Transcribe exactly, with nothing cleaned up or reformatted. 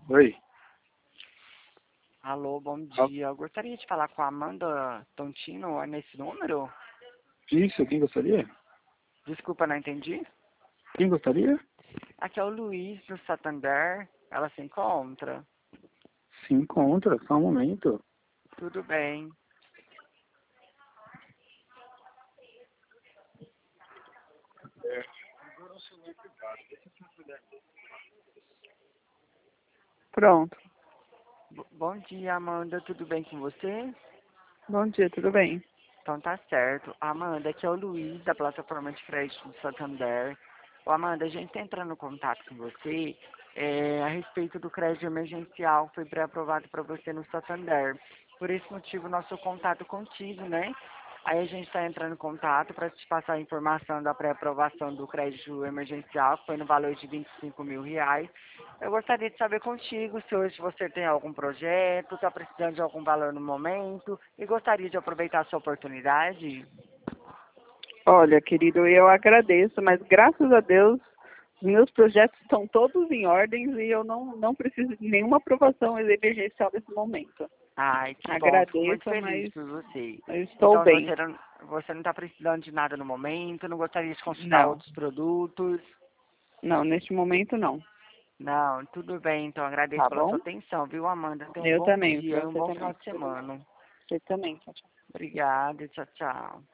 Oi. Alô, bom Ah, dia. Eu gostaria de falar com a Amanda Tontino, é nesse número? Isso, quem gostaria? Desculpa, não entendi. Quem gostaria? Aqui é o Luiz, do Santander. Ela se encontra? Se encontra, só um momento. Tudo bem. Pronto. B- bom dia, Amanda. Tudo bem com você? Bom dia, tudo bem? Então tá certo. Amanda, aqui é o Luiz, da plataforma de crédito do Santander. Ô, Amanda, a gente está entrando em contato com você é, a respeito do crédito emergencial que foi pré-aprovado para você no Santander. Por esse motivo, nosso contato contigo, né? Aí a gente está entrando em contato para te passar a informação da pré-aprovação do crédito emergencial, que foi no valor de vinte e cinco mil reais. Eu gostaria de saber contigo se hoje você tem algum projeto, está precisando de algum valor no momento e gostaria de aproveitar essa oportunidade. Olha, querido, eu agradeço, mas graças a Deus, os meus projetos estão todos em ordens e eu não, não preciso de nenhuma aprovação emergencial nesse momento. Ai, que bom, fico muito Agradeço, feliz mas por você. eu estou Então bem. você não, você não está precisando de nada no momento, não gostaria de consultar Não, outros produtos? não, neste momento não. Não, tudo bem, então agradeço Tá pela sua bom? atenção, viu, Amanda? Tenha um Eu bom também, dia pra e um você bom final também. de semana. Você também, tchau, tchau. Obrigada, tchau, tchau.